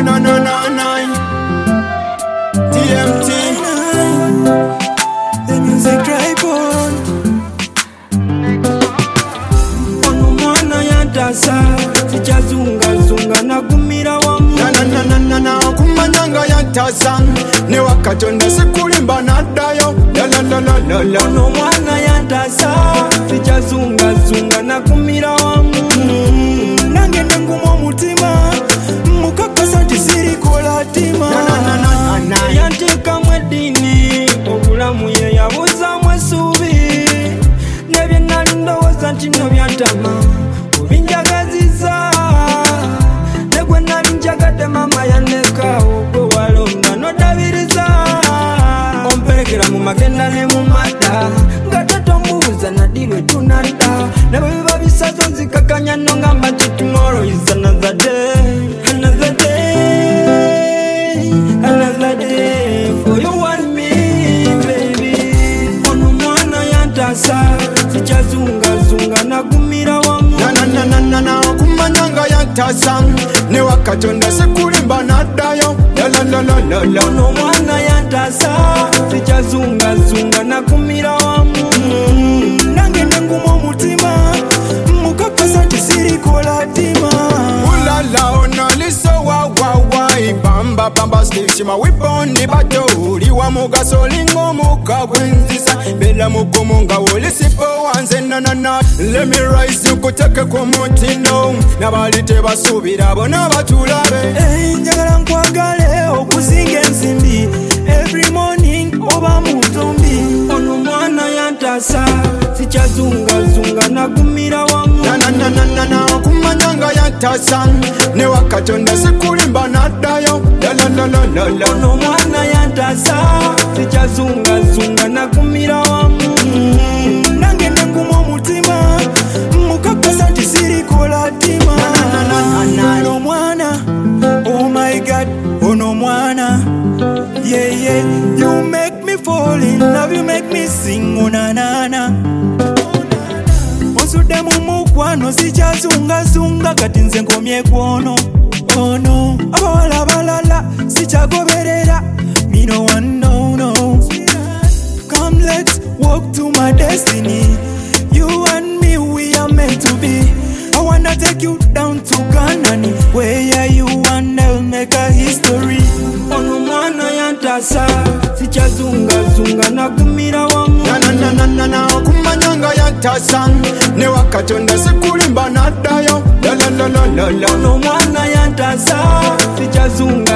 na na na na. TMT. The music tripod. Ono mwana yantasa sichazunga zunga na kumira wamu. Na na na na na kumanyanga yantasa ne wakatonda sikulimba nadayo. La la la la la la. Ono mwana yantasa sichazunga zunga na kumira wamu. Nange nengumo mutima mukakasa tisiri kola tima. Na na na na na. Yantika mwedini obulamu ye yabuza mwesubi. Nebye nali ndowooza nti no byantama obinjagaziza. Negwe nali njagadde mama yaneka ogwe walonda nodabiriza. Omperekera mu magenda ne mu madda nga tatombuuza nadirwe tunadda. Ne bwe biba bisazo nzikakanya no ngamba nti tomorrow is another day. Another day, another day for you and me, baby. Ono mwana yantasa sichazunga zunga na kumira wamu. Na na na na na kumanyanga yantasa ne wakatonda sikulimba nadayo. La la la la la la. Ono mwana yantasa sichazunga zunga na kumira wamu. Nange nengumo mutima mukakasa tisiri kola tima. Ulala onaliso wa wa wa ibamba bamba stick my weapon di bato uliwa mugaso lingo mukagwenzisa bela mukomonga olisipo wanze na na na. Let me rise ukuteke ku mutino nabalite basubira bona batulabe. Njagala nkwagale okuzinga ensimbi every morning oba mutumbi. Ono mwana yantasa sichazunga zunga na kumira wamu. Na na na na na na kumanyanga yantasa ne wakatonda sikulimba nadayo. La la la la la la. Ono mwana yantasa sichazunga zunga na kumira wamu. Nange nengumo mutima mukakasa nti siri kola tima. Ono mwana, oh my God, ono mwana, yeah yeah. You make me fall in love, you make me sing, oh na na na. Onsude mu mukwano sichazunga zunga kati nze nkomye kwono. Oh no, abawala balala sichagoberera. Me no one no no. Come let's walk to my destiny. You and me we are meant to be. I wanna take you down to Kanani, where you and I'll make a history. Ono mwana yantasa sichazunga zunga na kumira wamu. Na na na na na kumanyanga yantasa ne wakatonda sikulimba nadayo. La la la la la la. Ono mwana yantasa sichazunga